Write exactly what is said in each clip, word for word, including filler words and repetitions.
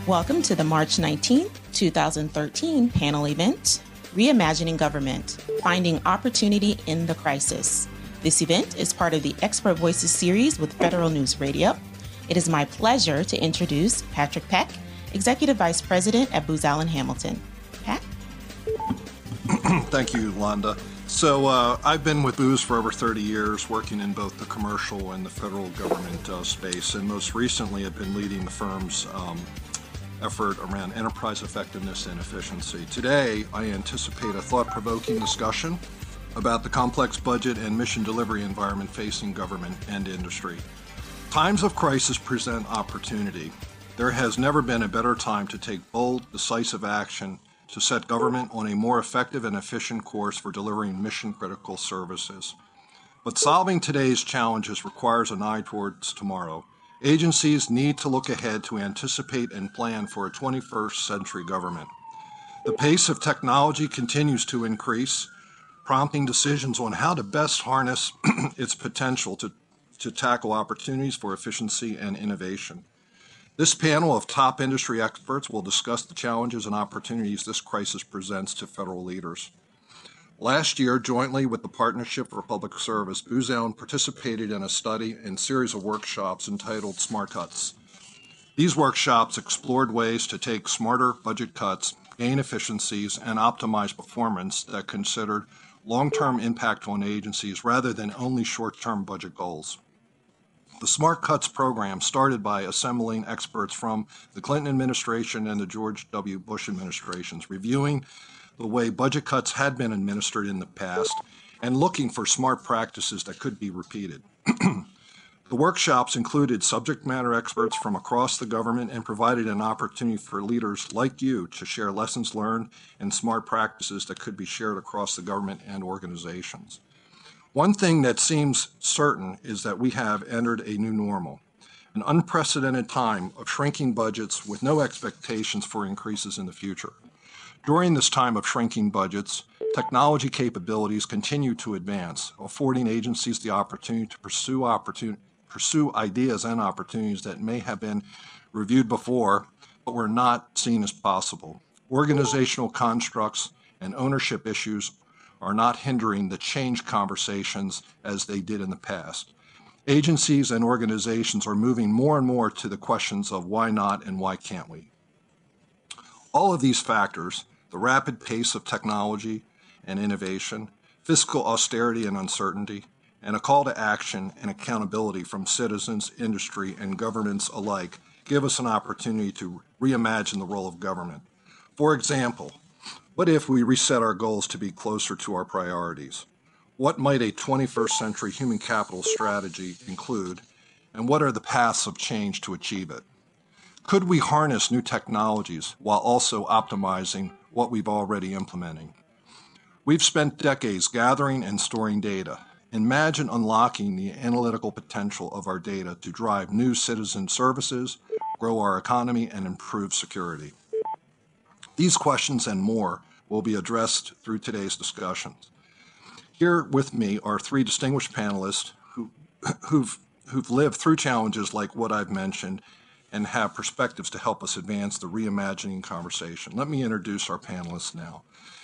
Welcome to the March nineteenth, two thousand thirteen panel event, Reimagining Government, Finding Opportunity in the Crisis. This event is part of the Expert Voices series with Federal News Radio. It is my pleasure to introduce Patrick Peck, Executive Vice President at Booz Allen Hamilton. Pat? Thank you, Londa. So uh, I've been with Booz for over thirty years, working in both the commercial and the federal government uh, space, and most recently I've been leading the firm's um, effort around enterprise effectiveness and efficiency. Today, I anticipate a thought-provoking discussion about the complex budget and mission delivery environment facing government and industry. Times of crisis present opportunity. There has never been a better time to take bold, decisive action to set government on a more effective and efficient course for delivering mission-critical services. But solving today's challenges requires an eye towards tomorrow. Agencies need to look ahead to anticipate and plan for a twenty-first century government. The pace of technology continues to increase, prompting decisions on how to best harness its potential to, to tackle opportunities for efficiency and innovation. This panel of top industry experts will discuss the challenges and opportunities this crisis presents to federal leaders. Last year, jointly with the Partnership for Public Service, Booz Allen participated in a study and series of workshops entitled Smart Cuts. These workshops explored ways to take smarter budget cuts, gain efficiencies, and optimize performance that considered long-term impact on agencies rather than only short-term budget goals. The Smart Cuts program started by assembling experts from the Clinton administration and the George W. Bush administrations, reviewing the way budget cuts had been administered in the past and looking for smart practices that could be repeated. The workshops included subject matter experts from across the government and provided an opportunity for leaders like you to share lessons learned and smart practices that could be shared across the government and organizations. One thing that seems certain is that we have entered a new normal, an unprecedented time of shrinking budgets with no expectations for increases in the future. During this time of shrinking budgets, technology capabilities continue to advance, affording agencies the opportunity to pursue, opportun- pursue ideas and opportunities that may have been reviewed before but were not seen as possible. Organizational constructs and ownership issues are not hindering the change conversations as they did in the past. Agencies and organizations are moving more and more to the questions of why not and why can't we. All of these factors, the rapid pace of technology and innovation, fiscal austerity and uncertainty, and a call to action and accountability from citizens, industry, and governments alike give us an opportunity to reimagine the role of government. For example, what if we reset our goals to be closer to our priorities? What might a twenty-first century human capital strategy include, and what are the paths of change to achieve it? Could we harness new technologies while also optimizing what we've already implementing? We've spent decades gathering and storing data. Imagine unlocking the analytical potential of our data to drive new citizen services, grow our economy, and improve security. These questions and more will be addressed through today's discussions. Here with me are three distinguished panelists who, who've, who've lived through challenges like what I've mentioned and have perspectives to help us advance the reimagining conversation. Let me introduce our panelists now.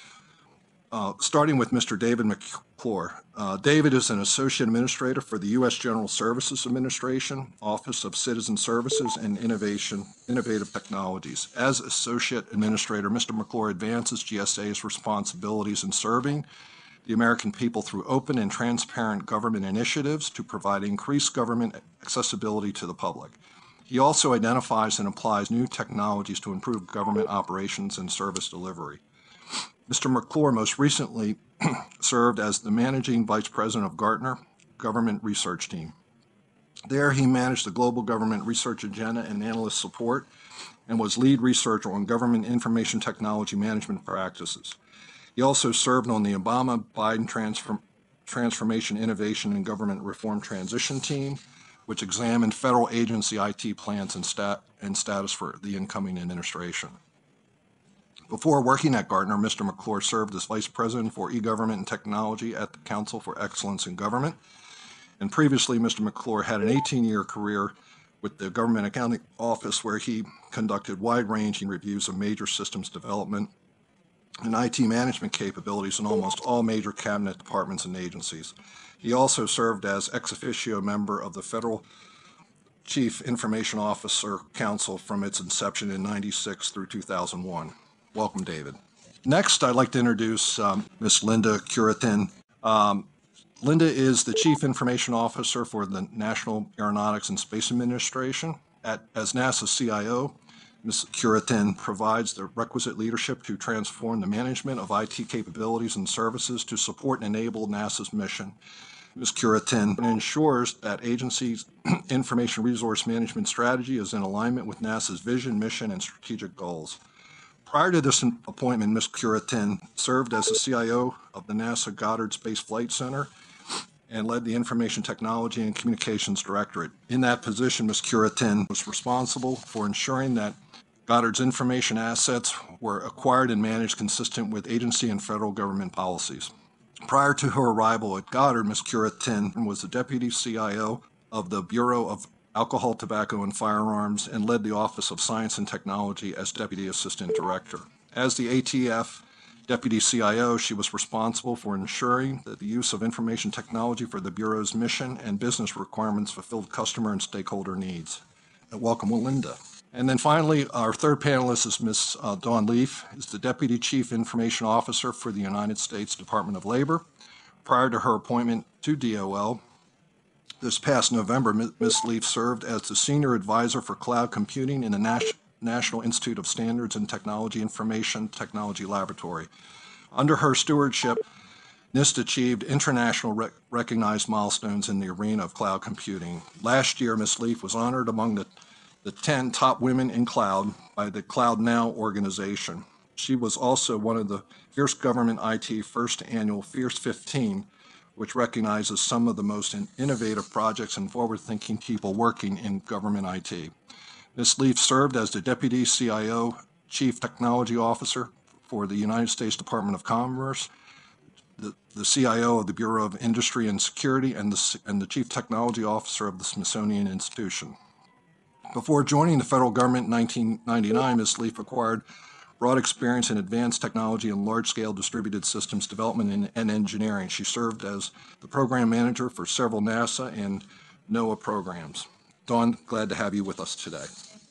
Uh, starting with Mister David McClure. Uh, David is an Associate Administrator for the U S General Services Administration, Office of Citizen Services and Innovation, Innovative Technologies. As Associate Administrator, Mister McClure advances G S A's responsibilities in serving the American people through open and transparent government initiatives to provide increased government accessibility to the public. He also identifies and applies new technologies to improve government operations and service delivery. Mister McClure most recently served as the Managing Vice President of Gartner Government Research Team. There he managed the global government research agenda and analyst support and was lead researcher on government information technology management practices. He also served on the Obama-Biden Transform- Transformation Innovation and Government Reform Transition Team, which examined federal agency I T plans and, stat- and status for the incoming administration. Before working at Gartner, Mister McClure served as Vice President for E-Government and Technology at the Council for Excellence in Government. And previously, Mister McClure had an eighteen-year career with the Government Accounting Office, where he conducted wide-ranging reviews of major systems development and I T management capabilities in almost all major cabinet departments and agencies. He also served as ex officio member of the Federal Chief Information Officer Council from its inception in ninety-six through two thousand one. Welcome, David. Next, I'd like to introduce um, Miz Linda Curitin. Um, Linda is the Chief Information Officer for the National Aeronautics and Space Administration. At, as NASA C I O, Miz Curitin provides the requisite leadership to transform the management of I T capabilities and services to support and enable NASA's mission. Miz Curitin ensures that agency's information resource management strategy is in alignment with NASA's vision, mission, and strategic goals. Prior to this appointment, Miz Curitin served as the C I O of the NASA Goddard Space Flight Center and led the Information Technology and Communications Directorate. In that position, Miz Curitin was responsible for ensuring that Goddard's information assets were acquired and managed consistent with agency and federal government policies. Prior to her arrival at Goddard, Miz Curitin was the Deputy C I O of the Bureau of Alcohol, Tobacco, and Firearms and led the Office of Science and Technology as Deputy Assistant Director. As the A T F Deputy C I O, she was responsible for ensuring that the use of information technology for the Bureau's mission and business requirements fulfilled customer and stakeholder needs. And welcome, Linda. And then finally, our third panelist is Miz Uh, Dawn Leaf, is the Deputy Chief Information Officer for the United States Department of Labor. Prior to her appointment to D O L, this past November, Miz Leaf served as the Senior Advisor for Cloud Computing in the Nas- National Institute of Standards and Technology Information Technology Laboratory. Under her stewardship, NIST achieved international rec- recognized milestones in the arena of cloud computing. Last year, Miz Leaf was honored among the the ten top women in cloud by the Cloud Now organization. She was also one of the Fierce Government I T first annual Fierce fifteen, which recognizes some of the most innovative projects and forward-thinking people working in government I T. Miz Leaf served as the Deputy C I O, Chief Technology Officer for the United States Department of Commerce, the, the C I O of the Bureau of Industry and Security, and the, and the Chief Technology Officer of the Smithsonian Institution. Before joining the federal government in nineteen ninety-nine, Miz Leaf acquired broad experience in advanced technology and large-scale distributed systems development and, and engineering. She served as the program manager for several NASA and NOAA programs. Dawn, glad to have you with us today.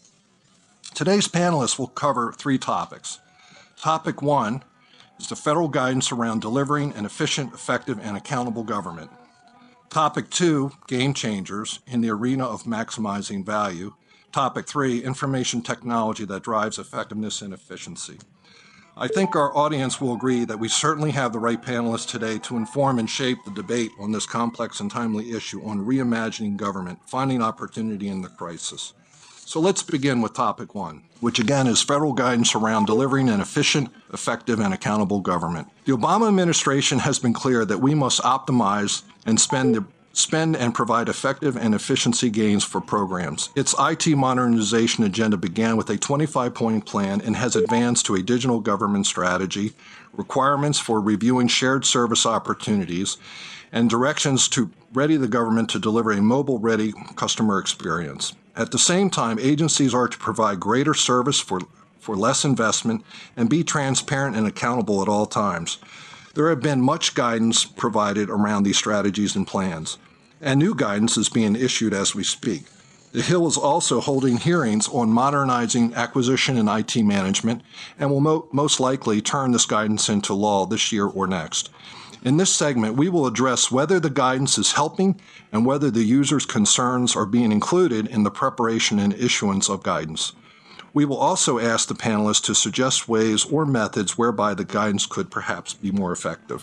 Today's panelists will cover three topics. Topic one is the federal guidance around delivering an efficient, effective, and accountable government. Topic two, game changers in the arena of maximizing value. Topic three, information technology that drives effectiveness and efficiency. I think our audience will agree that we certainly have the right panelists today to inform and shape the debate on this complex and timely issue on reimagining government, finding opportunity in the crisis. So let's begin with topic one, which again is federal guidance around delivering an efficient, effective, and accountable government. The Obama administration has been clear that we must optimize and spend the spend and provide effective and efficiency gains for programs. Its I T modernization agenda began with a twenty-five point plan and has advanced to a digital government strategy, requirements for reviewing shared service opportunities, and directions to ready the government to deliver a mobile-ready customer experience. At the same time, agencies are to provide greater service for, for less investment and be transparent and accountable at all times. There have been much guidance provided around these strategies and plans, and new guidance is being issued as we speak. The Hill is also holding hearings on modernizing acquisition and I T management and will mo- most likely turn this guidance into law this year or next. In this segment, we will address whether the guidance is helping and whether the user's concerns are being included in the preparation and issuance of guidance. We will also ask the panelists to suggest ways or methods whereby the guidance could perhaps be more effective.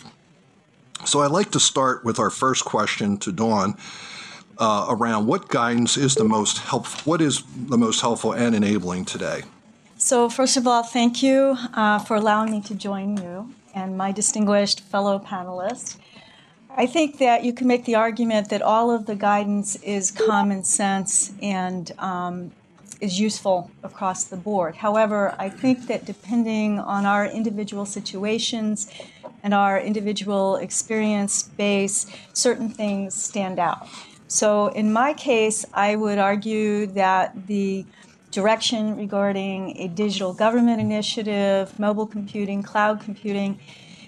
So I'd like to start with our first question to Dawn uh, around what guidance is the most helpful, what is the most helpful and enabling today? So first of all, thank you uh, for allowing me to join you and my distinguished fellow panelists. I think that you can make the argument that all of the guidance is common sense and um, is useful across the board. However, I think that depending on our individual situations and our individual experience base, certain things stand out. So in my case, I would argue that the direction regarding a digital government initiative, mobile computing, cloud computing,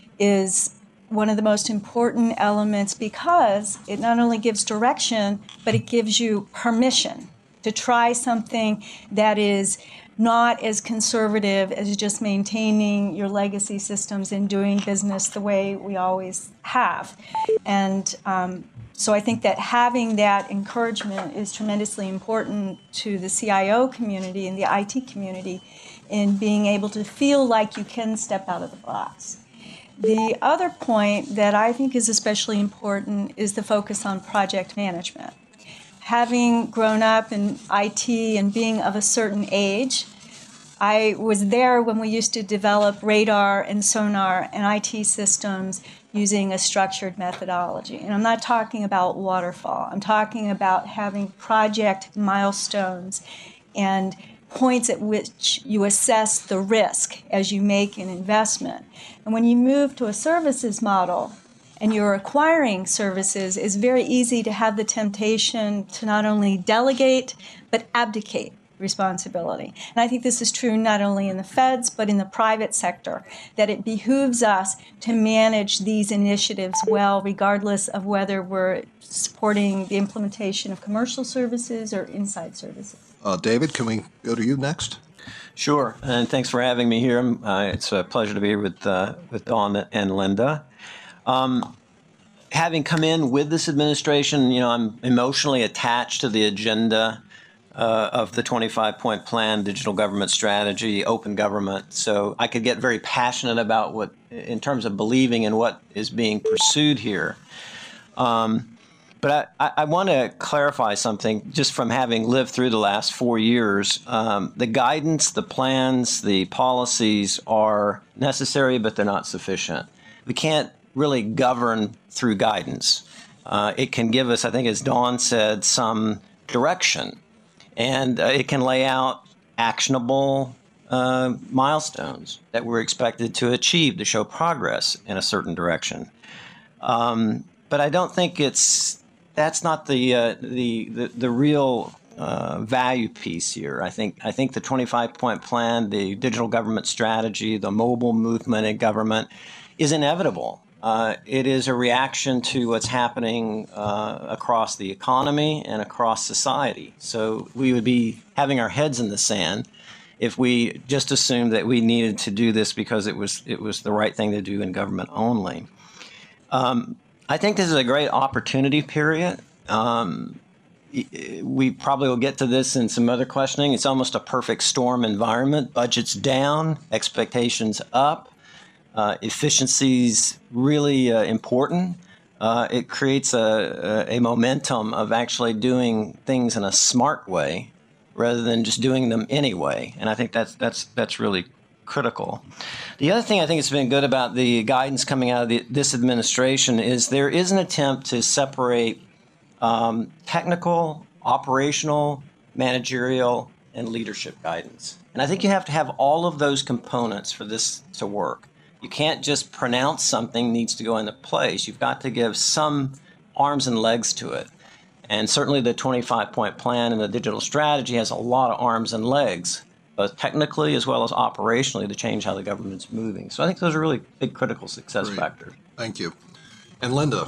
is one of the most important elements because it not only gives direction, but it gives you permission to try something that is not as conservative as just maintaining your legacy systems and doing business the way we always have. And um, so I think that having that encouragement is tremendously important to the C I O community and the I T community in being able to feel like you can step out of the box. The other point that I think is especially important is the focus on project management. Having grown up in I T and being of a certain age, I was there when we used to develop radar and sonar and I T systems using a structured methodology. And I'm not talking about waterfall. I'm talking about having project milestones and points at which you assess the risk as you make an investment. And when you move to a services model and you're acquiring services, it's very easy to have the temptation to not only delegate, but abdicate responsibility. And I think this is true not only in the feds, but in the private sector, that it behooves us to manage these initiatives well, regardless of whether we're supporting the implementation of commercial services or inside services. Uh, David, can we go to you next? Sure, and thanks for having me here. Uh, it's a pleasure to be here with, uh, with Dawn and Linda. Um, having come in with this administration, you know, I'm emotionally attached to the agenda uh, of the twenty-five point plan, digital government strategy, open government. So I could get very passionate about what, in terms of believing in what is being pursued here. Um, but I, I want to clarify something just from having lived through the last four years. Um, the guidance, the plans, the policies are necessary, but they're not sufficient. We can't really govern through guidance. Uh, it can give us, I think, as Dawn said, some direction, and uh, it can lay out actionable uh, milestones that we're expected to achieve to show progress in a certain direction. Um, but I don't think it's that's not the uh, the, the the real uh, value piece here. I think I think the twenty-five point plan, the digital government strategy, the mobile movement in government is inevitable. Uh, it is a reaction to what's happening uh, across the economy and across society. So we would be having our heads in the sand if we just assumed that we needed to do this because it was it was the right thing to do in government only. Um, I think this is a great opportunity period. Um, we probably will get to this in some other questioning. It's almost a perfect storm environment. Budgets down, expectations up. Uh, efficiency's really uh, important. Uh, it creates a, a, a momentum of actually doing things in a smart way rather than just doing them anyway. And I think that's that's that's really critical. The other thing I think has been good about the guidance coming out of the, this administration is there is an attempt to separate um, technical, operational, managerial, and leadership guidance. And I think you have to have all of those components for this to work. You can't just pronounce something needs to go into place. You've got to give some arms and legs to it. And certainly the twenty-five point plan and the digital strategy has a lot of arms and legs, both technically as well as operationally, to change how the government's moving. So I think those are really big critical success Great. factors. Thank you. And Linda.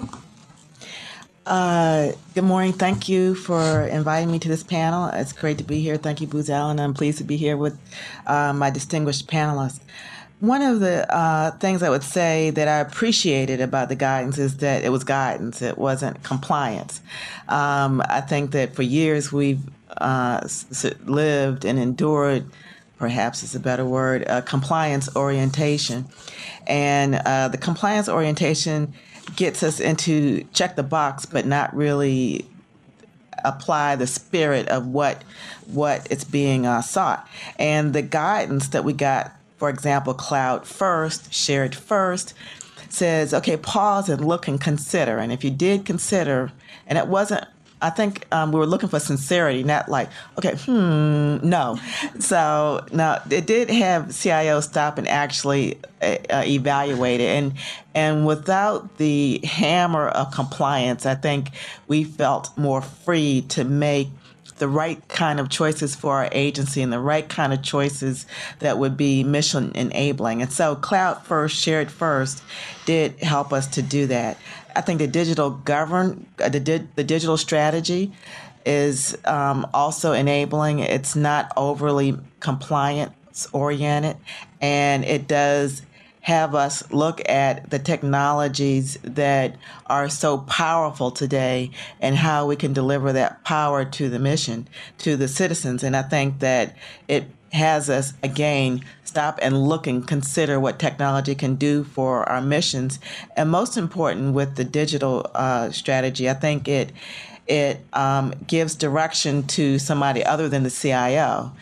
Uh, good morning. Thank you for inviting me to this panel. It's great to be here. Thank you, Booz Allen. I'm pleased to be here with uh, my distinguished panelists. One of the uh, things I would say that I appreciated about the guidance is that it was guidance. It wasn't compliance. Um, I think that for years we've uh, s- lived and endured, perhaps is a better word, uh, compliance orientation. And uh, the compliance orientation gets us into check the box, but not really apply the spirit of what what it's being uh, sought. And the guidance that we got, for example, cloud first, shared first, says, okay, pause and look and consider. And if you did consider, and it wasn't I think um, we were looking for sincerity, not like, okay, hmm, no. So, no, it did have C I O stop and actually uh, evaluate it. And, and without the hammer of compliance, I think we felt more free to make the right kind of choices for our agency and the right kind of choices that would be mission enabling. And so Cloud First, Shared First did help us to do that. I think the digital govern, uh, the, di- the digital strategy is um, also enabling. It's not overly compliance oriented, and it does have us look at the technologies that are so powerful today and how we can deliver that power to the mission, to the citizens. And I think that it has us, again, stop and look and consider what technology can do for our missions. And most important, with the digital uh, strategy, I think it it um, gives direction to somebody other than the C I O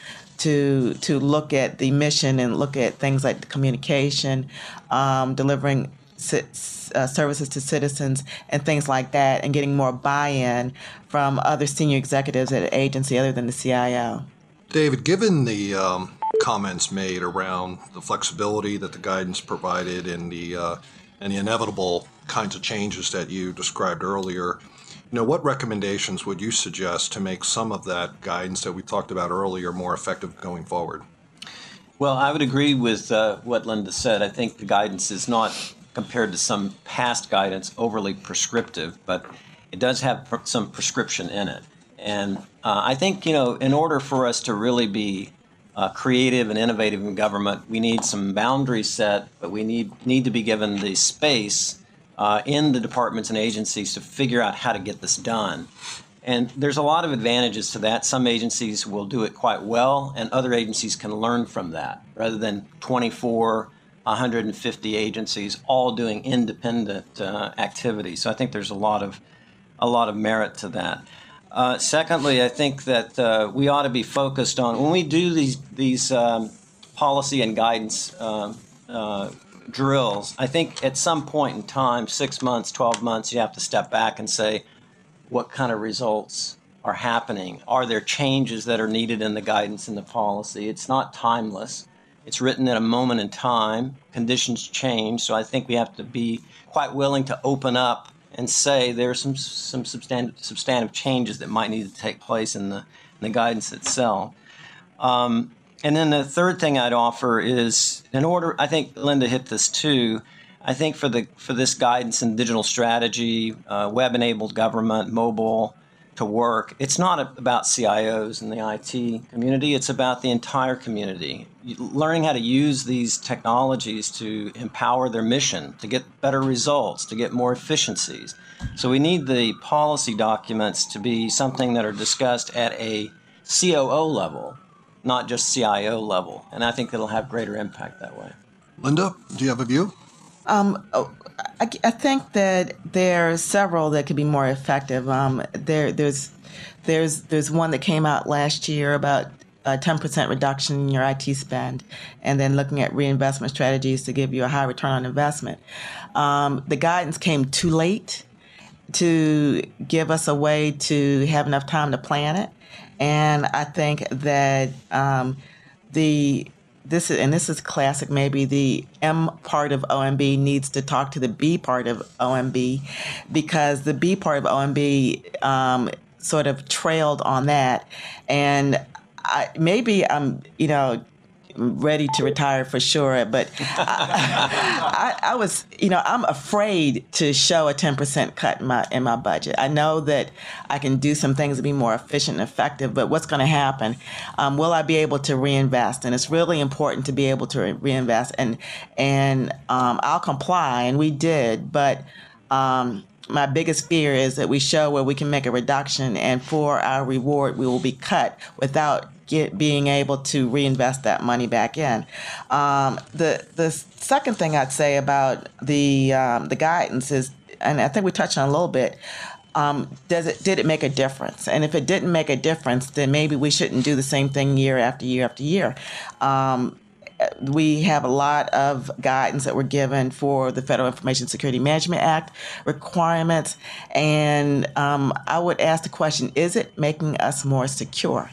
to to look at the mission and look at things like the communication, um, delivering ci- uh, services to citizens and things like that, and getting more buy-in from other senior executives at an agency other than the C I O. David, given the um, comments made around the flexibility that the guidance provided and the uh, and the inevitable kinds of changes that you described earlier, you know, what recommendations would you suggest to make some of that guidance that we talked about earlier more effective going forward? Well, I would agree with uh, what Linda said. I think the guidance is not, compared to some past guidance, overly prescriptive, but it does have pr- some prescription in it. And uh, I think, you know, in order for us to really be uh, creative and innovative in government, we need some boundaries set, but we need need to be given the space uh, in the departments and agencies to figure out how to get this done. And there's a lot of advantages to that. Some agencies will do it quite well, and other agencies can learn from that, rather than twenty-four, one hundred fifty agencies all doing independent uh, activities. So I think there's a lot of a lot of merit to that. Uh, secondly, I think that uh, we ought to be focused on, when we do these these um, policy and guidance uh, uh, drills, I think at some point in time, six months, twelve months, you have to step back and say, what kind of results are happening? Are there changes that are needed in the guidance and the policy? It's not timeless. It's written at a moment in time. Conditions change, so I think we have to be quite willing to open up and say there are some some substantive, substantive changes that might need to take place in the, in the guidance itself. Um, and then the third thing I'd offer is, in order, I think Linda hit this too, I think for the for this guidance and digital strategy, uh, web-enabled government, mobile to work, it's not about C I Os and the I T community, it's about the entire community. Learning how to use these technologies to empower their mission, to get better results, to get more efficiencies. So we need the policy documents to be something that are discussed at a C O O level, not just C I O level. And I think it'll have greater impact that way. Linda, do you have a view? Um, I, I think that there are several that could be more effective. Um, there, there's, there's, there's one that came out last year about a ten percent reduction in your I T spend, and then looking at reinvestment strategies to give you a high return on investment. Um, the guidance came too late to give us a way to have enough time to plan it, and I think that um, the This is, and this is classic, maybe the M part of O M B needs to talk to the B part of O M B, because the B part of O M B um, sort of trailed on that. And I, maybe I'm, you know, ready to retire for sure, but I, I, I was, you know, I'm afraid to show a ten percent cut in my in my budget. I know that I can do some things to be more efficient and effective, but what's going to happen? Um, will I be able to reinvest? And it's really important to be able to re- reinvest, and and um, I'll comply, and we did, but um, my biggest fear is that we show where we can make a reduction, and for our reward, we will be cut without Get, being able to reinvest that money back in. Um, the the second thing I'd say about the um, the guidance is, and I think we touched on a little bit, um, does it did it make a difference? And if it didn't make a difference, then maybe we shouldn't do the same thing year after year after year. Um, we have a lot of guidance that were given for the Federal Information Security Management Act requirements. And um, I would ask the question, is it making us more secure?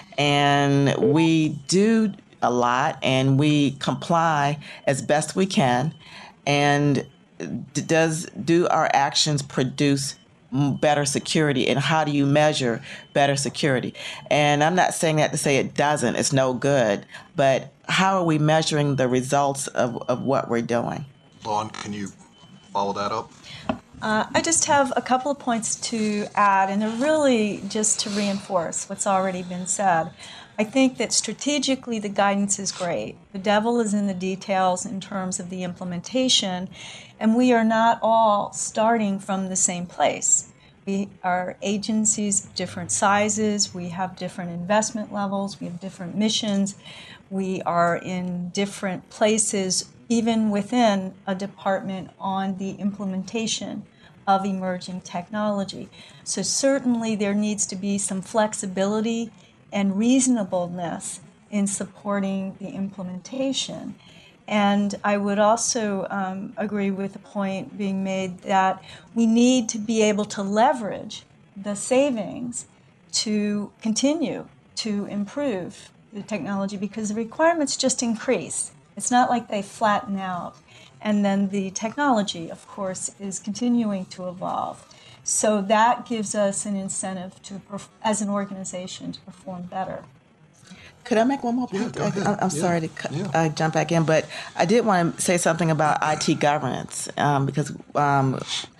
And we do a lot, and we comply as best we can. And does do our actions produce better security, and how do you measure better security? And I'm not saying that to say it doesn't, it's no good, but how are we measuring the results of, of what we're doing? Dawn, can you follow that up? Uh, I just have a couple of points to add, and they're really just to reinforce what's already been said. I think that strategically the guidance is great. The devil is in the details in terms of the implementation, and we are not all starting from the same place. We are agencies of different sizes, we have different investment levels, we have different missions, we are in different places, even within a department, on the implementation of emerging technology. So certainly there needs to be some flexibility and reasonableness in supporting the implementation. And I would also um, agree with the point being made that we need to be able to leverage the savings to continue to improve the technology, because the requirements just increase. It's not like they flatten out. And then the technology, of course, is continuing to evolve. So that gives us an incentive to, as an organization, to perform better. Could I make one more point? Yeah, go ahead. I, I'm yeah. sorry to cu- yeah. uh, jump back in, but I did want to say something about I T governance, um, because um,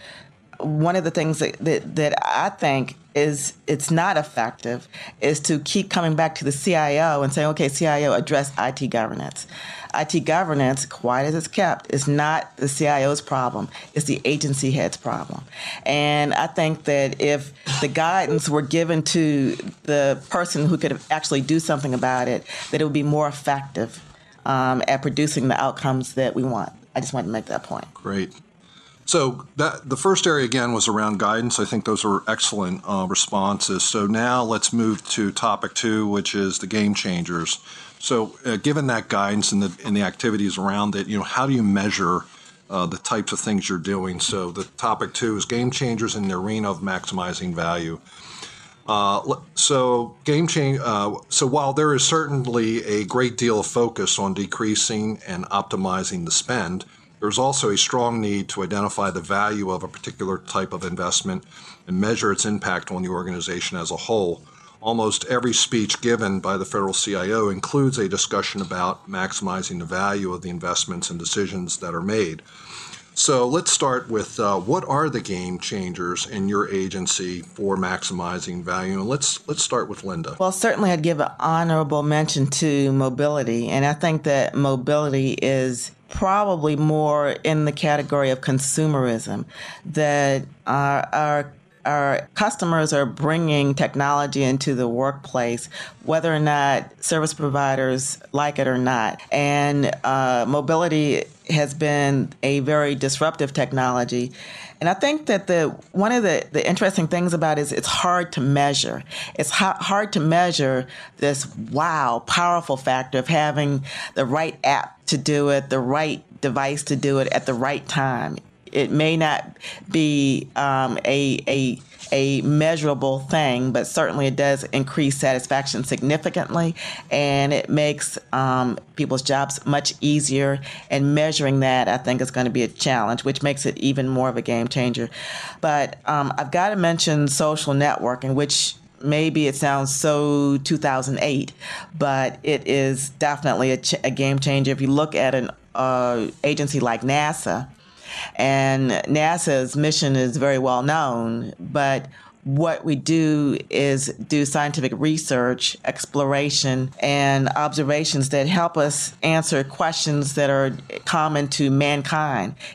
one of the things that, that, that I think is it's not effective is to keep coming back to the C I O and saying, okay, C I O, address I T governance. I T governance, quiet as it's kept, is not the C I O's problem. It's the agency head's problem. And I think that if the guidance were given to the person who could actually do something about it, that it would be more effective um, at producing the outcomes that we want. I just wanted to make that point. Great. So that the first area, again, was around guidance. I think those were excellent uh, responses. So now let's move to topic two, which is the game changers. So uh, given that guidance and the, and the activities around it, you know, how do you measure uh, the types of things you're doing? So the topic two is game changers in the arena of maximizing value. Uh, so game change. Uh, so while there is certainly a great deal of focus on decreasing and optimizing the spend, there's also a strong need to identify the value of a particular type of investment and measure its impact on the organization as a whole. Almost every speech given by the federal C I O includes a discussion about maximizing the value of the investments and decisions that are made. So let's start with uh, what are the game changers in your agency for maximizing value? And let's let's start with Linda. Well, certainly I'd give an honorable mention to mobility. And I think that mobility is probably more in the category of consumerism, that our, our Our customers are bringing technology into the workplace, whether or not service providers like it or not. And uh, mobility has been a very disruptive technology. And I think that the one of the, the interesting things about it is it's hard to measure. It's ha- hard to measure this, wow, powerful factor of having the right app to do it, the right device to do it at the right time. It may not be um, a, a a measurable thing, but certainly it does increase satisfaction significantly, and it makes um, people's jobs much easier. And measuring that, I think, is going to be a challenge, which makes it even more of a game changer. But um, I've got to mention social networking, which maybe it sounds so two thousand eight, but it is definitely a, ch- a game changer. If you look at an uh, agency like NASA, and NASA's mission is very well known, but what we do is do scientific research, exploration, and observations that help us answer questions that are common to mankind.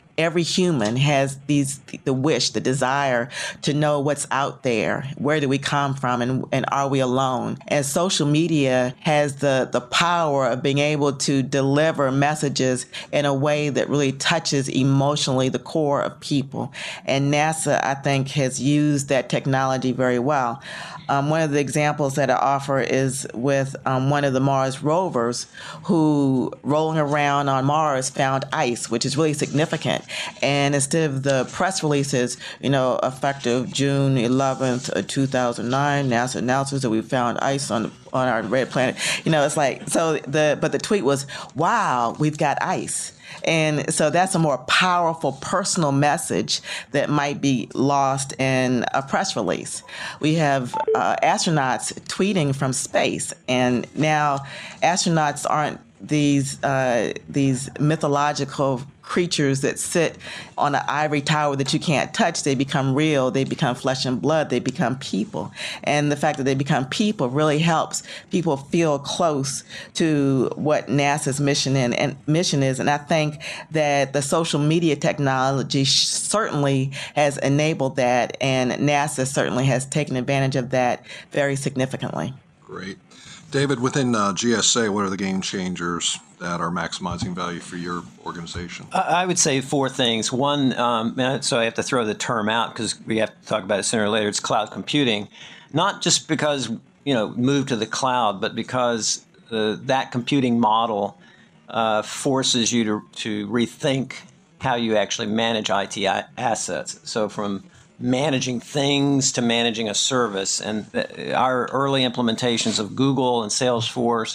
every human has these the wish, the desire to know what's out there. Where do we come from, and, and are we alone? And social media has the, the power of being able to deliver messages in a way that really touches emotionally the core of people. And NASA, I think, has used that technology very well. Um, one of the examples that I offer is with um, one of the Mars rovers who, rolling around on Mars, found ice, which is really significant. And instead of the press releases, you know, effective June eleventh, two thousand nine, NASA announces that we found ice on the, on our red planet. You know, it's like, so the, but the tweet was, wow, we've got ice. And so that's a more powerful personal message that might be lost in a press release. We have uh, astronauts tweeting from space, and now astronauts aren't these uh, these mythological creatures that sit on an ivory tower that you can't touch. They become real. They become flesh and blood. They become people. And the fact that they become people really helps people feel close to what NASA's mission in, and mission is. And I think that the social media technology certainly has enabled that, and NASA certainly has taken advantage of that very significantly. Great. David, within uh, G S A, what are the game changers that are maximizing value for your organization? I would say four things. One, um, so I have to throw the term out because we have to talk about it sooner or later. It's cloud computing, not just because, you know, move to the cloud, but because uh, that computing model uh, forces you to, to rethink how you actually manage I T assets. So from managing things to managing a service. And our early implementations of Google and Salesforce,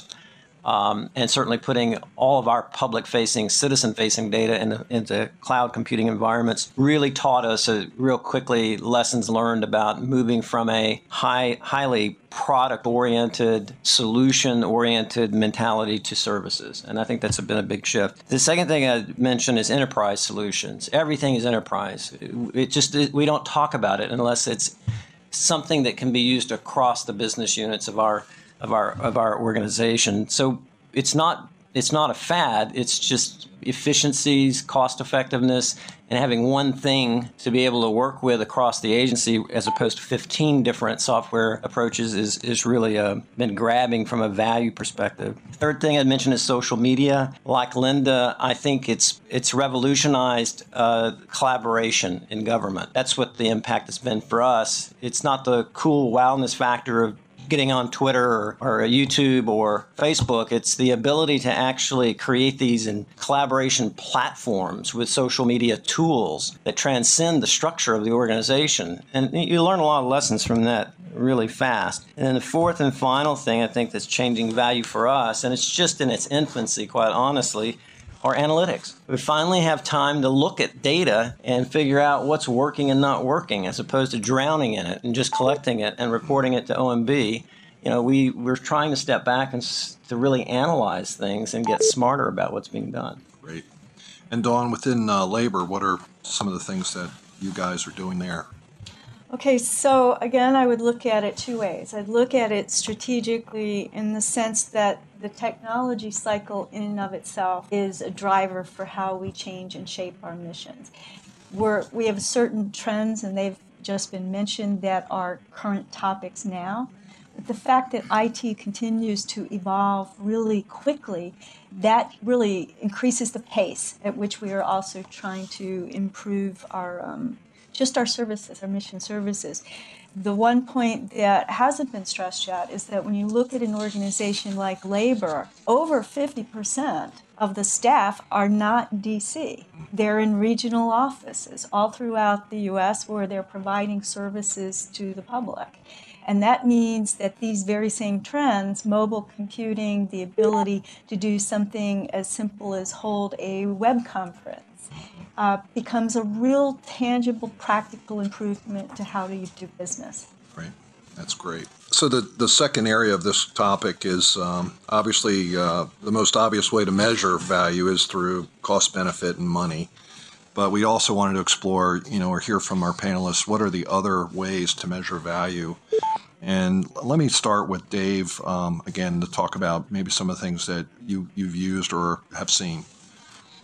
um, and certainly putting all of our public-facing, citizen-facing data into, into cloud computing environments really taught us uh, real quickly lessons learned about moving from a high, highly product-oriented, solution-oriented mentality to services. And I think that's been a big shift. The second thing I mentioned is enterprise solutions. Everything is enterprise. It just, it, we don't talk about it unless it's something that can be used across the business units of our of our of our organization. So it's not it's not a fad. It's just efficiencies, cost effectiveness, and having one thing to be able to work with across the agency as opposed to fifteen different software approaches is is really uh, been grabbing from a value perspective. Third thing I'd mention is social media. Like Linda, I think it's it's revolutionized uh, collaboration in government. That's what the impact has been for us. It's not the cool wildness factor of getting on Twitter or, or YouTube or Facebook. It's the ability to actually create these in collaboration platforms with social media tools that transcend the structure of the organization. And you learn a lot of lessons from that really fast. And then the fourth and final thing I think that's changing value for us, and it's just in its infancy, quite honestly, are analytics. We finally have time to look at data and figure out what's working and not working, as opposed to drowning in it and just collecting it and reporting it to O M B. You know, we, we're trying to step back and s- to really analyze things and get smarter about what's being done. Great. And Dawn, within uh, labor, what are some of the things that you guys are doing there? Okay, so again, I would look at it two ways. I'd look at it strategically in the sense that the technology cycle in and of itself is a driver for how we change and shape our missions. We're, we have certain trends, and they've just been mentioned, that are current topics now. But the fact that I T continues to evolve really quickly, that really increases the pace at which we are also trying to improve our um, just our services, our mission services. The one point that hasn't been stressed yet is that when you look at an organization like labor, over fifty percent of the staff are not in D C. They're in regional offices all throughout the U S where they're providing services to the public. And that means that these very same trends, mobile computing, the ability to do something as simple as hold a web conference, Uh, becomes a real tangible, practical improvement to how do you do business. Right. That's great. So the, the second area of this topic is um, obviously uh, the most obvious way to measure value is through cost, benefit, and money. But we also wanted to explore, you know, or hear from our panelists, what are the other ways to measure value? And let me start with Dave, um, again, to talk about maybe some of the things that you, you've used or have seen.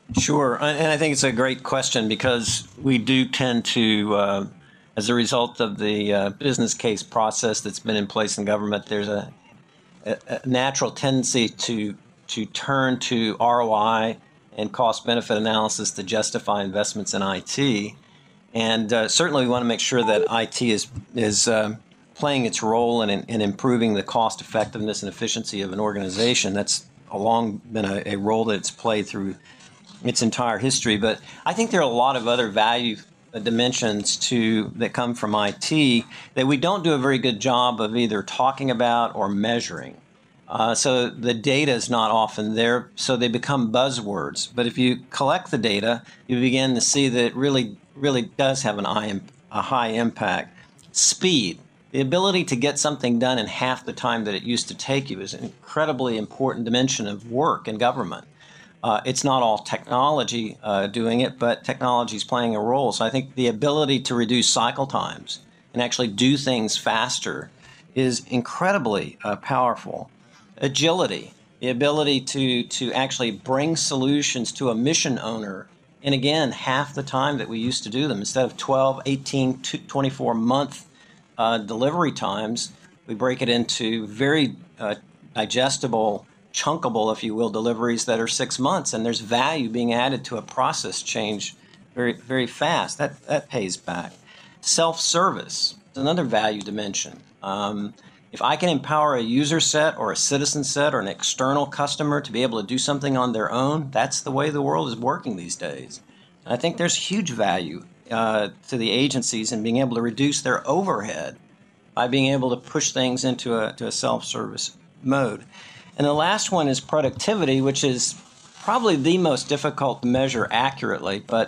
Sure, and I think it's a great question because we do tend to, uh, as a result of the uh, business case process that's been in place in government, there's a, a, a natural tendency to to turn to R O I and cost-benefit analysis to justify investments in I T. And uh, certainly we want to make sure that I T is is uh, playing its role in, in improving the cost effectiveness and efficiency of an organization. That's a long been a, a role that it's played through its entire history. But I think there are a lot of other value dimensions to that come from I T that we don't do a very good job of either talking about or measuring. Uh, so the data is not often there, so they become buzzwords. But if you collect the data, you begin to see that it really, really does have an eye, a high impact. Speed, the ability to get something done in half the time that it used to take you, is an incredibly important dimension of work in government. Uh, it's not all technology uh, doing it, but technology is playing a role. So I think the ability to reduce cycle times and actually do things faster is incredibly uh, powerful. Agility, the ability to, to actually bring solutions to a mission owner in, again, half the time that we used to do them. Instead of twelve, eighteen, twenty-four month uh, delivery times, we break it into very uh, digestible, chunkable, if you will, deliveries that are six months, and there's value being added to a process change very, very fast. That that pays back. Self-service is another value dimension. Um, if I can empower a user set or a citizen set or an external customer to be able to do something on their own, that's the way the world is working these days. And I think there's huge value uh, to the agencies in being able to reduce their overhead by being able to push things into a, to a self-service mode. And the last one is productivity, which is probably the most difficult to measure accurately. But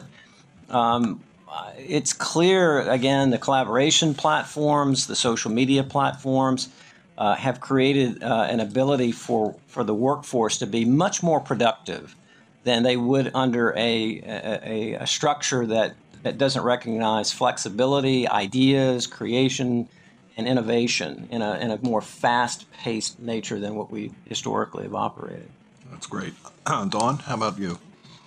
um, it's clear, again, the collaboration platforms, the social media platforms uh, have created uh, an ability for, for the workforce to be much more productive than they would under a, a, a structure that, that doesn't recognize flexibility, ideas, creation, and innovation in a, in a more fast-paced nature than what we historically have operated. That's great. Dawn, how about you?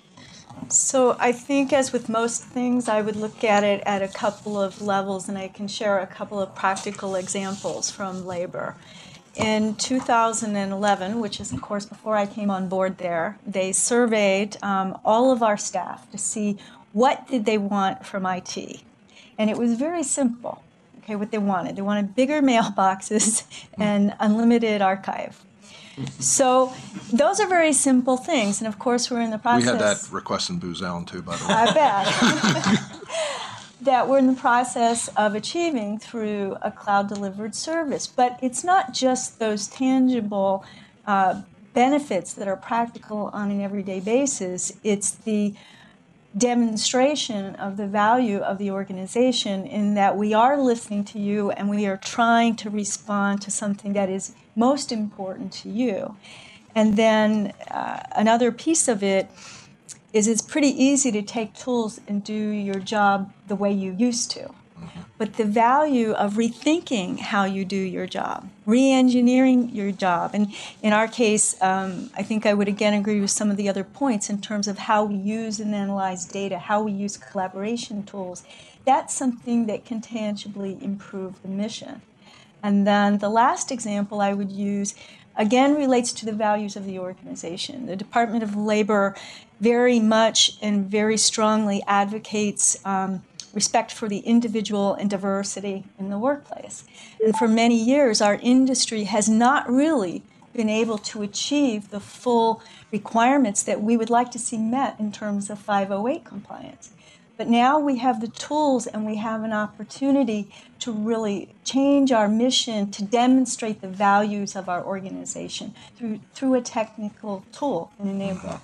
So I think, as with most things, I would look at it at a couple of levels, and I can share a couple of practical examples from labor. In two thousand eleven, which is, of course, before I came on board there, they surveyed um, all of our staff to see what did they want from I T. And it was very simple. Okay, what they wanted. They wanted bigger mailboxes and unlimited archive. So those are very simple things. And of course, we're in the process. We had that request in Booz Allen too, by the way. I bet. That we're in the process of achieving through a cloud-delivered service. But it's not just those tangible uh, benefits that are practical on an everyday basis. It's the demonstration of the value of the organization in that we are listening to you and we are trying to respond to something that is most important to you. And then uh, another piece of it is it's pretty easy to take tools and do your job the way you used to. But the value of rethinking how you do your job, re-engineering your job, and in our case, um, I think I would again agree with some of the other points in terms of how we use and analyze data, how we use collaboration tools. That's something that can tangibly improve the mission. And then the last example I would use, again, relates to the values of the organization. The Department of Labor very much and very strongly advocates um, respect for the individual and diversity in the workplace. And for many years, our industry has not really been able to achieve the full requirements that we would like to see met in terms of five oh eight compliance. But now we have the tools and we have an opportunity to really change our mission to demonstrate the values of our organization through, through a technical tool and enabler.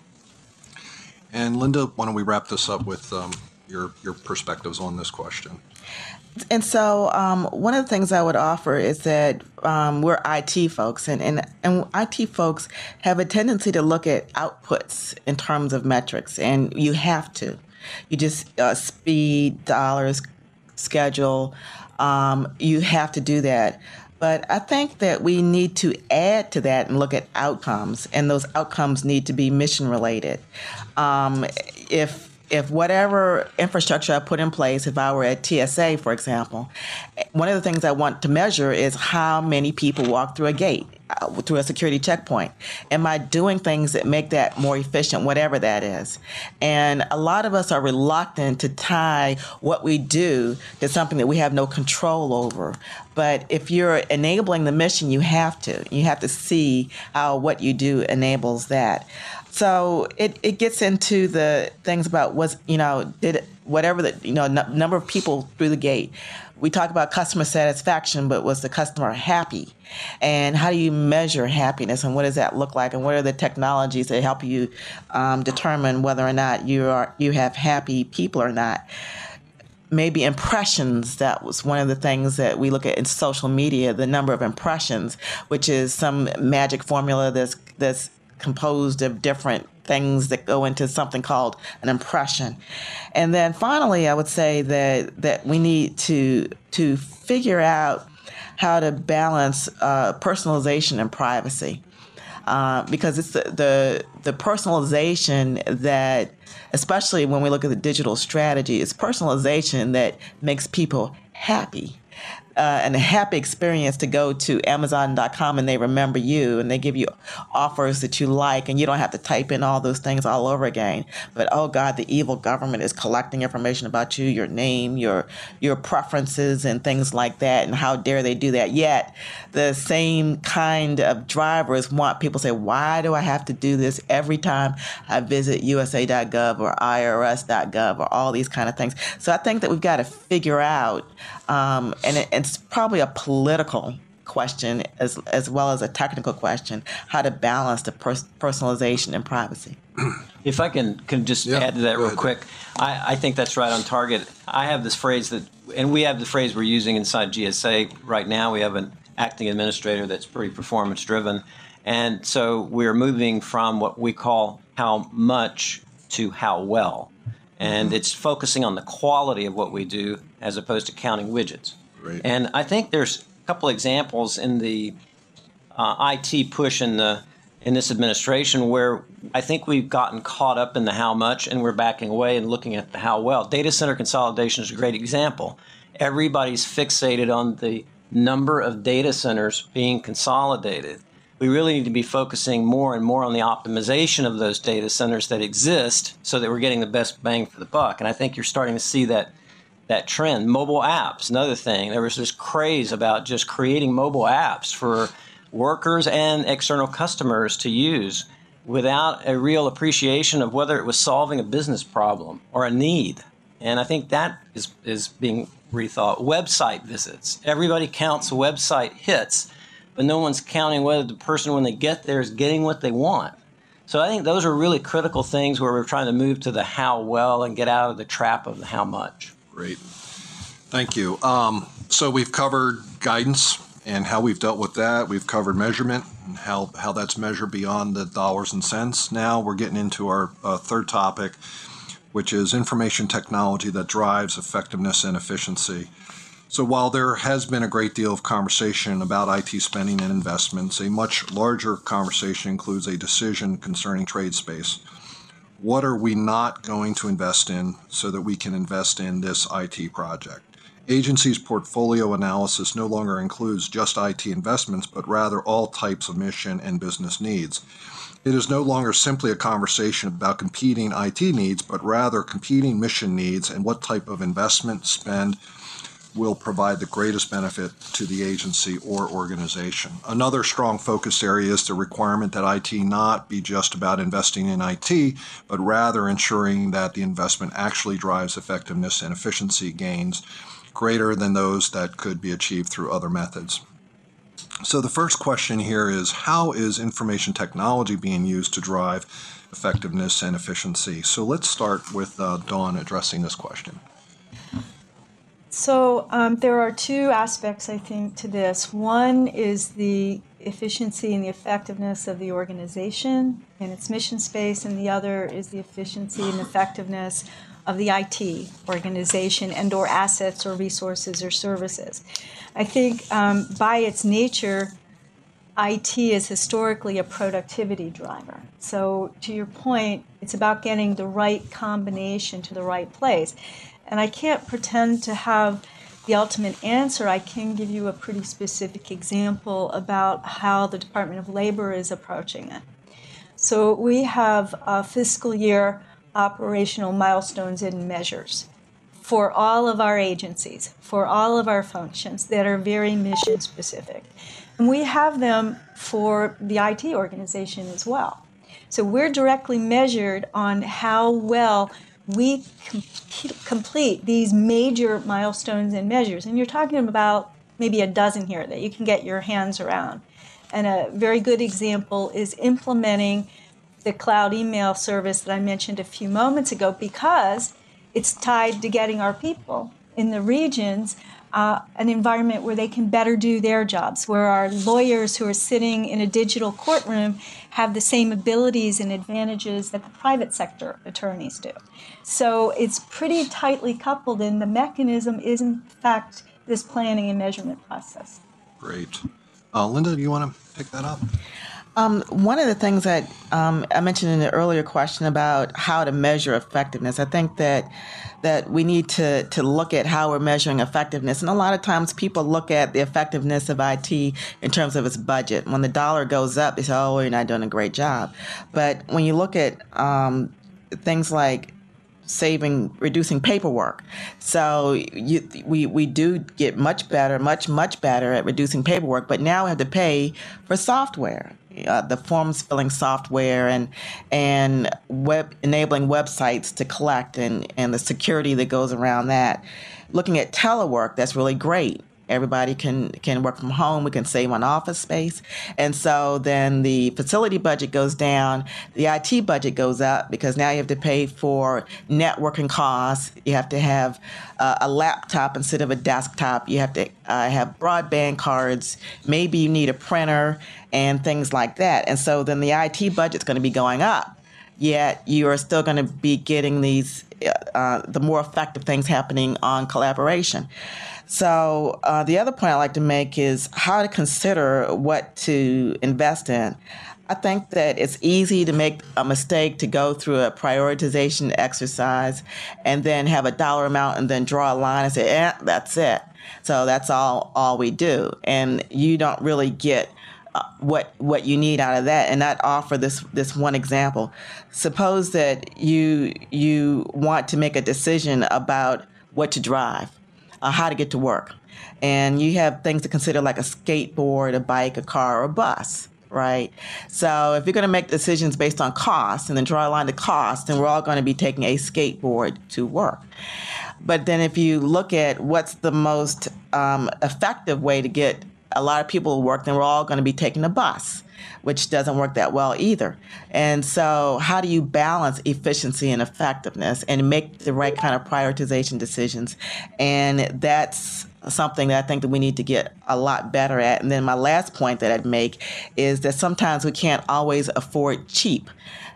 And Linda, why don't we wrap this up with um, your your perspectives on this question? And so um, one of the things I would offer is that um, we're I T folks, and, and, and I T folks have a tendency to look at outputs in terms of metrics, and you have to. You just uh, speed, dollars, schedule, um, you have to do that. But I think that we need to add to that and look at outcomes, and those outcomes need to be mission related. Um, if if whatever infrastructure I put in place, if I were at T S A, for example, one of the things I want to measure is how many people walk through a gate, uh, through a security checkpoint. Am I doing things that make that more efficient, whatever that is? And a lot of us are reluctant to tie what we do to something that we have no control over. But if you're enabling the mission, you have to. You have to see how what you do enables that. So it, it gets into the things about was, you know, did it, whatever the, you know, n- number of people through the gate. We talk about customer satisfaction, but was the customer happy? And how do you measure happiness, and what does that look like? And what are the technologies that help you um, determine whether or not you are you have happy people or not? Maybe impressions, that was one of the things that we look at in social media, the number of impressions, which is some magic formula that's that's composed of different things that go into something called an impression. And then finally, I would say that that we need to to figure out how to balance uh, personalization and privacy, uh, because it's the, the the personalization that, especially when we look at the digital strategy, it's personalization that makes people happy. Uh, and a happy experience to go to Amazon dot com and they remember you and they give you offers that you like, and you don't have to type in all those things all over again. But oh God, the evil government is collecting information about you, your name, your your preferences and things like that, and how dare they do that. Yet the same kind of drivers want people to say, why do I have to do this every time I visit U S A dot gov or I R S dot gov or all these kind of things? So I think that we've got to figure out, um, and it, it's probably a political question as as well as a technical question, how to balance the pers- personalization and privacy. If I can can just Yeah, add to that go real ahead. quick, I, I think that's right on target. I have this phrase that, and we have the phrase we're using inside G S A right now. We have an acting administrator that's pretty performance driven, and so we're moving from what we call how much to how well, and it's focusing on the quality of what we do as opposed to counting widgets. Right. And I think there's a couple examples in the uh, I T push in the in this administration where I think we've gotten caught up in the how much and we're backing away and looking at the how well. Data center consolidation is a great example. Everybody's fixated on the number of data centers being consolidated. We really need to be focusing more and more on the optimization of those data centers that exist so that we're getting the best bang for the buck. And I think you're starting to see that that trend. Mobile apps, another thing. There was this craze about just creating mobile apps for workers and external customers to use without a real appreciation of whether it was solving a business problem or a need. And I think that is, is being rethought. Website visits. Everybody counts website hits, but no one's counting whether the person, when they get there, is getting what they want. So I think those are really critical things where we're trying to move to the how well and get out of the trap of the how much. Great. Thank you. Um, so we've covered guidance and how we've dealt with that. We've covered measurement and how, how that's measured beyond the dollars and cents. Now we're getting into our uh, third topic, which is information technology that drives effectiveness and efficiency. So while there has been a great deal of conversation about I T spending and investments, a much larger conversation includes a decision concerning trade space. What are we not going to invest in so that we can invest in this I T project? Agency's portfolio analysis no longer includes just I T investments, but rather all types of mission and business needs. It is no longer simply a conversation about competing I T needs, but rather competing mission needs and what type of investment spend will provide the greatest benefit to the agency or organization. Another strong focus area is the requirement that I T not be just about investing in I T, but rather ensuring that the investment actually drives effectiveness and efficiency gains greater than those that could be achieved through other methods. So the first question here is, how is information technology being used to drive effectiveness and efficiency? So let's start with uh, Dawn addressing this question. So um, there are two aspects, I think, to this. One is the efficiency and the effectiveness of the organization and its mission space, and the other is the efficiency and effectiveness of the I T organization and or assets or resources or services. I think um, by its nature, I T is historically a productivity driver. So to your point, it's about getting the right combination to the right place. And I can't pretend to have the ultimate answer. I can give you a pretty specific example about how the Department of Labor is approaching it. So we have a fiscal year operational milestones and measures for all of our agencies, for all of our functions that are very mission specific. And we have them for the I T organization as well. So we're directly measured on how well we com- complete these major milestones and measures. And you're talking about maybe a dozen here that you can get your hands around. And a very good example is implementing the cloud email service that I mentioned a few moments ago, because it's tied to getting our people in the regions uh, an environment where they can better do their jobs, where our lawyers who are sitting in a digital courtroom have the same abilities and advantages that the private sector attorneys do. So it's pretty tightly coupled, and the mechanism is, in fact, this planning and measurement process. Great. Uh, Linda, do you want to pick that up? Um, one of the things that um, I mentioned in the earlier question about how to measure effectiveness, I think that that we need to to look at how we're measuring effectiveness. And a lot of times people look at the effectiveness of I T in terms of its budget. When the dollar goes up, they say, oh, you're not doing a great job. But when you look at um, things like saving, reducing paperwork. So you, we we do get much better, much, much better at reducing paperwork, but now we have to pay for software. Uh, the forms filling software and and web enabling websites to collect and, and the security that goes around that. Looking at telework, that's really great. Everybody can, can work from home. We can save on office space. And so then the facility budget goes down. The I T budget goes up because now you have to pay for networking costs. You have to have uh, a laptop instead of a desktop. You have to uh, have broadband cards. Maybe you need a printer and things like that. And so then the I T budget's going to be going up. Yet you are still going to be getting these, uh, the more effective things happening on collaboration. So uh, the other point I like to make is how to consider what to invest in. I think that it's easy to make a mistake to go through a prioritization exercise and then have a dollar amount and then draw a line and say, eh, that's it. So that's all, all we do. And you don't really get uh, what what you need out of that. And I'd offer this this one example. Suppose that you you want to make a decision about what to drive. Uh, how to get to work. And you have things to consider like a skateboard, a bike, a car, or a bus, right? So if you're going to make decisions based on cost and then draw a line to cost, then we're all going to be taking a skateboard to work. But then if you look at what's the most um, effective way to get a lot of people to work, then we're all going to be taking a bus, which doesn't work that well either. And so how do you balance efficiency and effectiveness and make the right kind of prioritization decisions? And that's something that I think that we need to get a lot better at. And then my last point that I'd make is that sometimes we can't always afford cheap.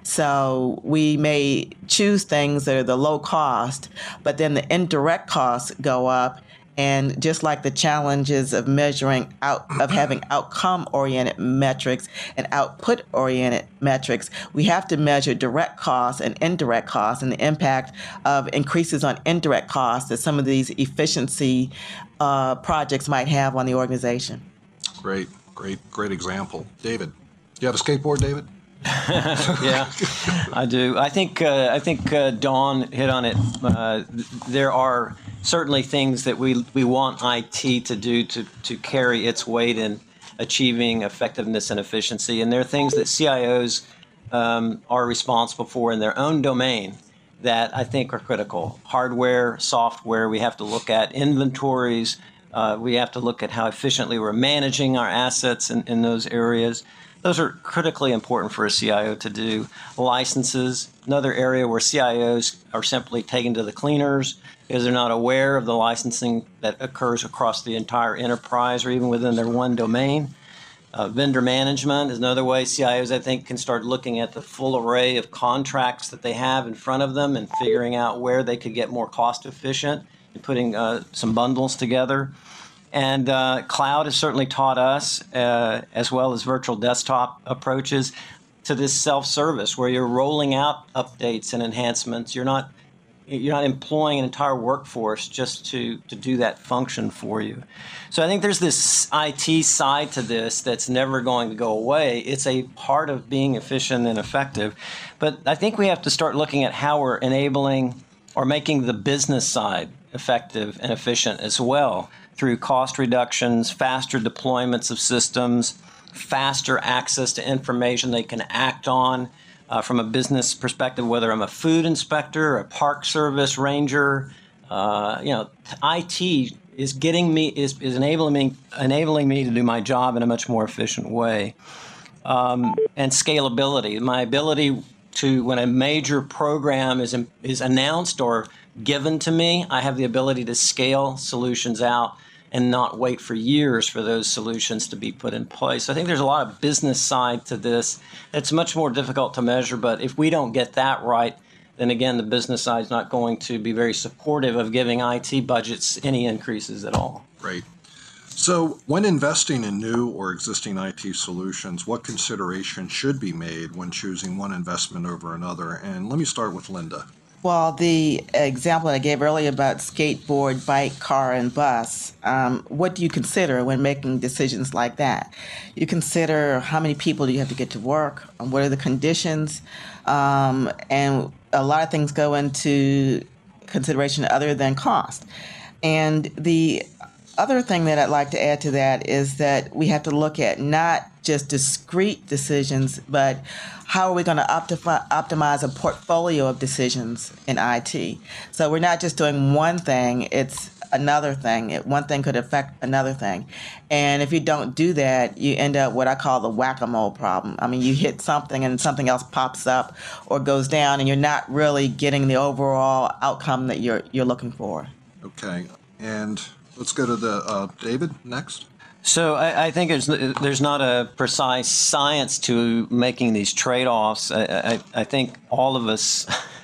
So we may choose things that are the low cost, but then the indirect costs go up. And just like the challenges of measuring out, of having outcome-oriented metrics and output-oriented metrics, we have to measure direct costs and indirect costs and the impact of increases on indirect costs that some of these efficiency uh, projects might have on the organization. Great, great, great example. David, do you have a skateboard, David? Yeah, I do. I think uh, I think uh, Dawn hit on it. Uh, there are certainly things that we we want I T to do to to carry its weight in achieving effectiveness and efficiency, and there are things that C I Os um, are responsible for in their own domain that I think are critical. Hardware, software. We have to look at inventories. Uh, we have to look at how efficiently we're managing our assets in, in those areas. Those are critically important for a C I O to do. Licenses, another area where C I Os are simply taken to the cleaners because they're not aware of the licensing that occurs across the entire enterprise or even within their one domain. Uh, vendor management is another way C I Os, I think, can start looking at the full array of contracts that they have in front of them and figuring out where they could get more cost efficient and putting uh, some bundles together. And uh, cloud has certainly taught us, uh, as well as virtual desktop approaches, to this self-service where you're rolling out updates and enhancements. You're not You're not employing an entire workforce just to, to do that function for you. So I think there's this I T side to this that's never going to go away. It's a part of being efficient and effective. But I think we have to start looking at how we're enabling or making the business side effective and efficient as well through cost reductions, faster deployments of systems, faster access to information they can act on. Uh, from a business perspective, whether I'm a food inspector, a park service ranger, uh, you know, I T is getting me is, is enabling me enabling me to do my job in a much more efficient way. Um, and scalability, my ability to, when a major program is is announced or given to me, I have the ability to scale solutions out and not wait for years for those solutions to be put in place. So I think there's a lot of business side to this. It's much more difficult to measure, but if we don't get that right, then again, the business side is not going to be very supportive of giving I T budgets any increases at all. Right. So when investing in new or existing I T solutions, what consideration should be made when choosing one investment over another? And let me start with Linda. Well, the example that I gave earlier about skateboard, bike, car, and bus, um, what do you consider when making decisions like that? You consider how many people do you have to get to work, what are the conditions, um, and a lot of things go into consideration other than cost. And the other thing that I'd like to add to that is that we have to look at not just discrete decisions, but how are we going to optimi- optimize a portfolio of decisions in I T? So we're not just doing one thing, it's another thing. It, one thing could affect another thing. And if you don't do that, you end up what I call the whack-a-mole problem. I mean, you hit something and something else pops up or goes down, and you're not really getting the overall outcome that you're you're looking for. Okay. And let's go to the uh, David next. So I, I think there's there's not a precise science to making these trade-offs. I, I, I think all of us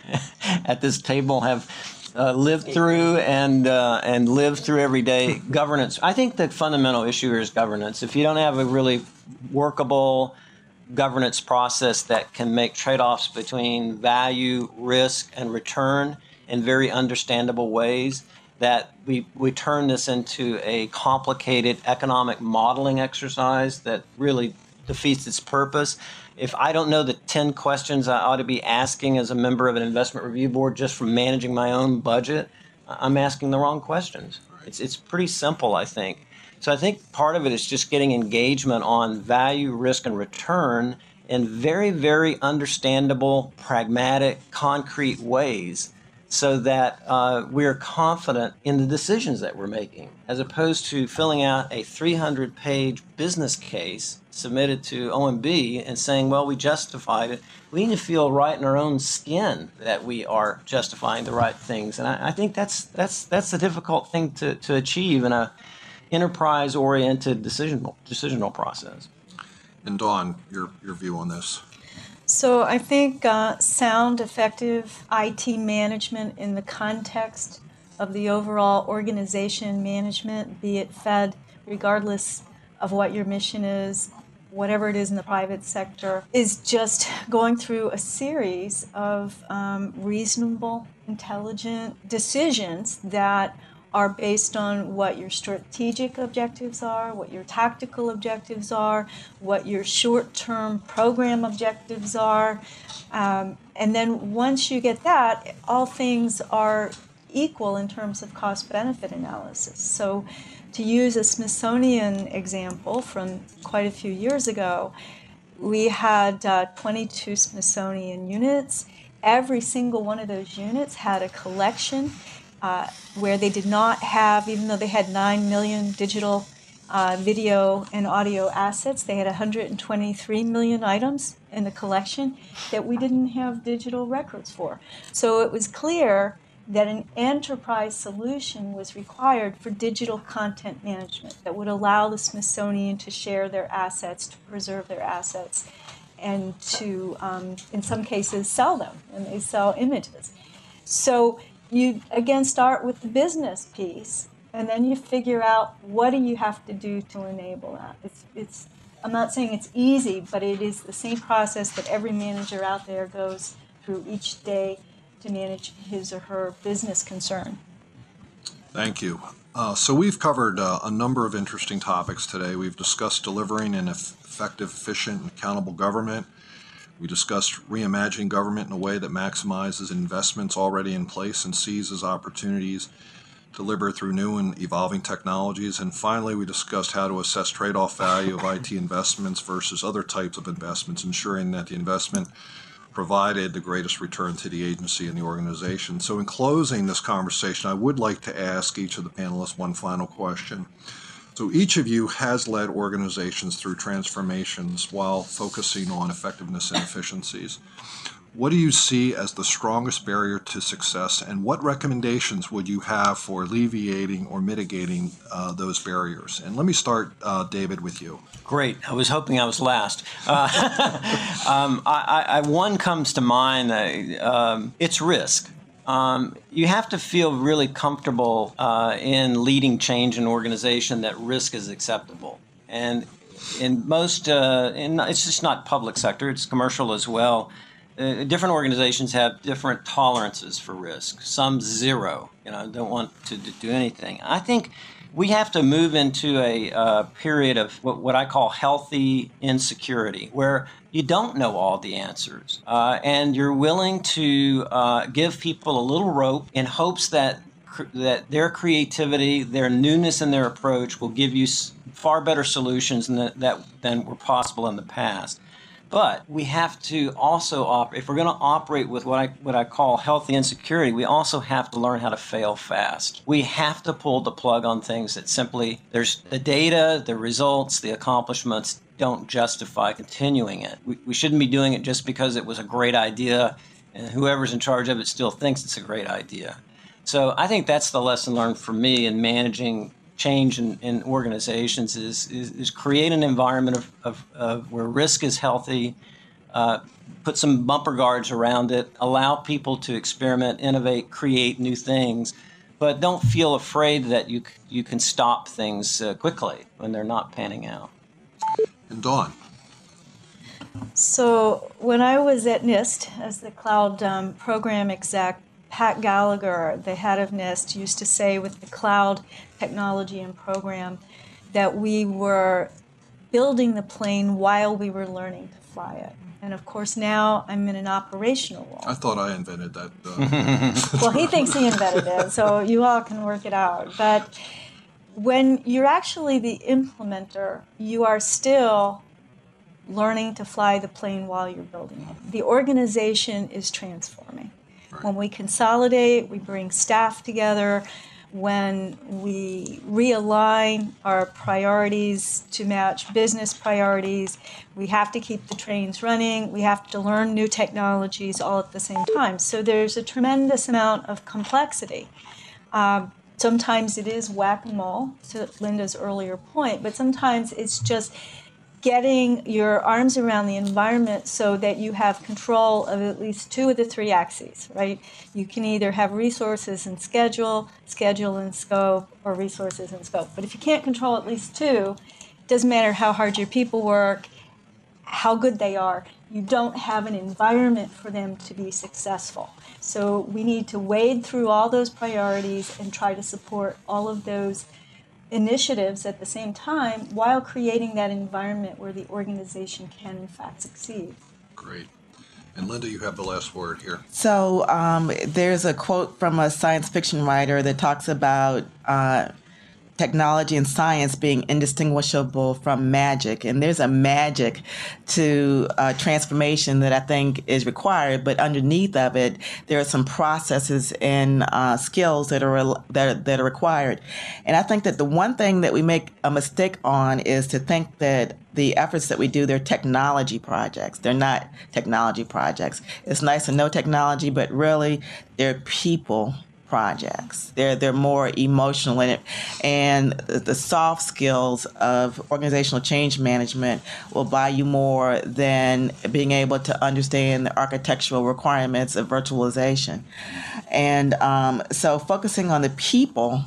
at this table have uh, lived through and uh, and lived through everyday governance. I think the fundamental issue here is governance. If you don't have a really workable governance process that can make trade-offs between value, risk, and return in very understandable ways, that we, we turn this into a complicated economic modeling exercise that really defeats its purpose. If I don't know the ten questions I ought to be asking as a member of an investment review board just from managing my own budget, I'm asking the wrong questions. It's, it's pretty simple, I think. So I think part of it is just getting engagement on value, risk, and return in very, very understandable, pragmatic, concrete ways, so that uh, we're confident in the decisions that we're making, as opposed to filling out a three hundred page business case submitted to O M B and saying, well, we justified it. We need to feel right in our own skin that we are justifying the right things. And I, I think that's that's that's a difficult thing to, to achieve in a enterprise-oriented decisional, decisional process. And Dawn, your, your view on this? So I think uh, sound, effective I T management in the context of the overall organization management, be it Fed, regardless of what your mission is, whatever it is in the private sector, is just going through a series of um, reasonable, intelligent decisions that are based on what your strategic objectives are, what your tactical objectives are, what your short-term program objectives are. Um, and then once you get that, all things are equal in terms of cost-benefit analysis. So to use a Smithsonian example from quite a few years ago, we had uh, twenty-two Smithsonian units. Every single one of those units had a collection Uh, where they did not have, even though they had nine million digital uh, video and audio assets, they had one hundred twenty-three million items in the collection that we didn't have digital records for. So it was clear that an enterprise solution was required for digital content management that would allow the Smithsonian to share their assets, to preserve their assets, and to, um, in some cases, sell them, and they sell images. So you, again, start with the business piece, and then you figure out what do you have to do to enable that. It's, it's, I'm not saying it's easy, but it is the same process that every manager out there goes through each day to manage his or her business concern. Thank you. Uh, so we've covered uh, a number of interesting topics today. We've discussed delivering an effective, efficient, and accountable government. We discussed reimagining government in a way that maximizes investments already in place and seizes opportunities delivered through new and evolving technologies. And finally, we discussed how to assess trade-off value of I T investments versus other types of investments, ensuring that the investment provided the greatest return to the agency and the organization. So in closing this conversation, I would like to ask each of the panelists one final question. So each of you has led organizations through transformations while focusing on effectiveness and efficiencies. What do you see as the strongest barrier to success, and what recommendations would you have for alleviating or mitigating uh, those barriers? And let me start, uh, David, with you. Great. I was hoping I was last. Uh, um, I, I, one comes to mind. Uh, um, it's risk. Um, you have to feel really comfortable uh, in leading change in an organization that risk is acceptable. And in most, uh, in, it's just not public sector, it's commercial as well. Uh, different organizations have different tolerances for risk. Some zero, you know, don't want to, to do anything. I think we have to move into a uh, period of what, what I call healthy insecurity, where you don't know all the answers, uh, and you're willing to uh, give people a little rope in hopes that that their creativity, their newness in their approach will give you far better solutions than that, that than were possible in the past. But we have to also operate, if we're going to operate with what I what I call healthy insecurity, we also have to learn how to fail fast. We have to pull the plug on things that simply, there's the data, the results, the accomplishments don't justify continuing it. We, we shouldn't be doing it just because it was a great idea and whoever's in charge of it still thinks it's a great idea. So I think that's the lesson learned for me in managing change in, in organizations is, is is create an environment of, of, of where risk is healthy, uh, put some bumper guards around it, allow people to experiment, innovate, create new things, but don't feel afraid that you you can stop things uh, quickly when they're not panning out. And Dawn. So when I was at NIST as the cloud um, program exec, Pat Gallagher, the head of NIST, used to say with the cloud technology and program that we were building the plane while we were learning to fly it. And of course now I'm in an operational role. I thought I invented that. Uh... Well, he thinks he invented it, so you all can work it out. But when you're actually the implementer, you are still learning to fly the plane while you're building it. The organization is transforming. When we consolidate, we bring staff together, when we realign our priorities to match business priorities, we have to keep the trains running, we have to learn new technologies all at the same time. So there's a tremendous amount of complexity. Um, sometimes it is whack-a-mole, to Linda's earlier point, but sometimes it's just getting your arms around the environment so that you have control of at least two of the three axes, right? You can either have resources and schedule, schedule and scope, or resources and scope. But if you can't control at least two, it doesn't matter how hard your people work, how good they are, you don't have an environment for them to be successful. So we need to wade through all those priorities and try to support all of those initiatives at the same time while creating that environment where the organization can in fact succeed. Great. And Linda, you have the last word here. So um, there's a quote from a science fiction writer that talks about uh, technology and science being indistinguishable from magic. And there's a magic to uh, transformation that I think is required, but underneath of it, there are some processes and uh, skills that are, that are that are required. And I think that the one thing that we make a mistake on is to think that the efforts that we do, they're technology projects. They're not technology projects. It's nice to know technology, but really they're people projects. They're they're more emotional in it, and the soft skills of organizational change management will buy you more than being able to understand the architectural requirements of virtualization. And um, so, focusing on the people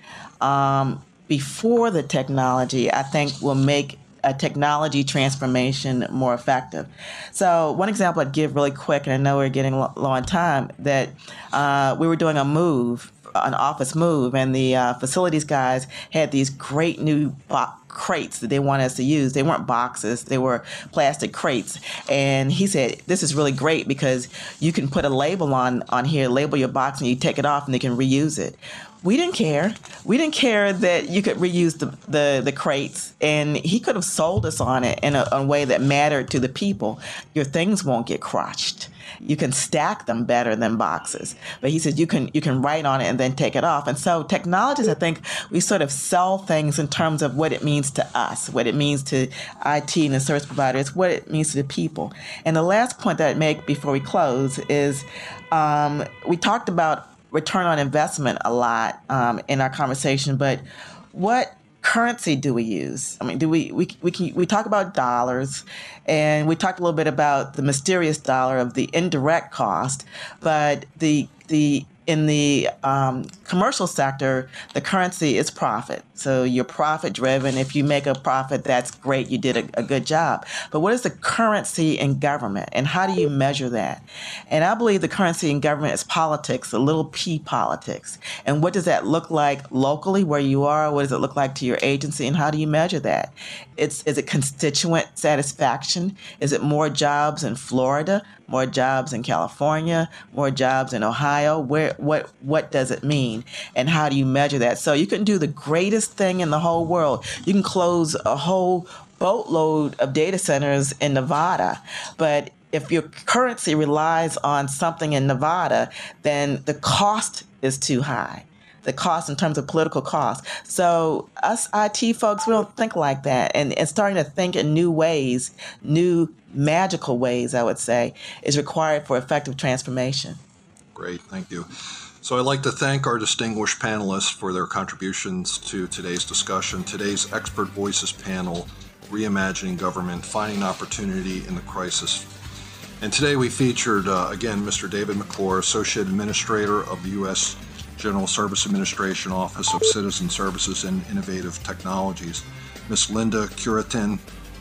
um, before the technology, I think, will make a technology transformation more effective. So one example I'd give really quick, and I know we're getting low on time, that uh, we were doing a move, an office move, and the uh, facilities guys had these great new bo- crates that they wanted us to use. They weren't boxes, they were plastic crates. And he said, this is really great because you can put a label on, on here, label your box, and you take it off and they can reuse it. We didn't care. We didn't care that you could reuse the, the, the crates, and he could have sold us on it in a, a way that mattered to the people. Your things won't get crushed. You can stack them better than boxes. But he said you can you can write on it and then take it off. And so technologists, I think, we sort of sell things in terms of what it means to us, what it means to I T and the service providers, what it means to the people. And the last point that I'd make before we close is um, we talked about return on investment a lot um, in our conversation, but what currency do we use? I mean, do we we we can, we talk about dollars, and we talked a little bit about the mysterious dollar of the indirect cost, but the the in the um, commercial sector, the currency is profit. So you're profit driven. If you make a profit, that's great. You did a, a good job. But what is the currency in government, and how do you measure that? And I believe the currency in government is politics, a little p politics. And what does that look like locally where you are? What does it look like to your agency, and how do you measure that? It's is it constituent satisfaction? Is it more jobs in Florida, more jobs in California, more jobs in Ohio? Where what what does it mean, and how do you measure that? So you can do the greatest thing in the whole world. You can close a whole boatload of data centers in Nevada, but if your currency relies on something in Nevada, then the cost is too high. The cost in terms of political cost. So us I T folks, we don't think like that. And, and starting to think in new ways, new magical ways, I would say, is required for effective transformation. Great, thank you. So I'd like to thank our distinguished panelists for their contributions to today's discussion. Today's Expert Voices panel, Reimagining Government, Finding Opportunity in the Crisis. And today we featured, uh, again, Mister David McClure, Associate Administrator of the U S General Service Administration Office of Citizen Services and Innovative Technologies, Miz Linda Curitin,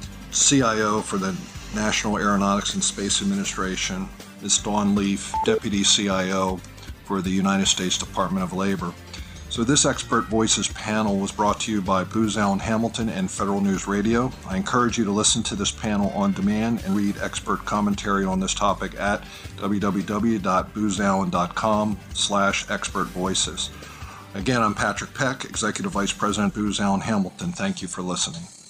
C I O for the National Aeronautics and Space Administration, Miz Dawn Leaf, Deputy C I O for the United States Department of Labor. So this Expert Voices panel was brought to you by Booz Allen Hamilton and Federal News Radio. I encourage you to listen to this panel on demand and read expert commentary on this topic at w w w dot booz allen dot com slash expert voices. Again, I'm Patrick Peck, Executive Vice President, Booz Allen Hamilton. Thank you for listening.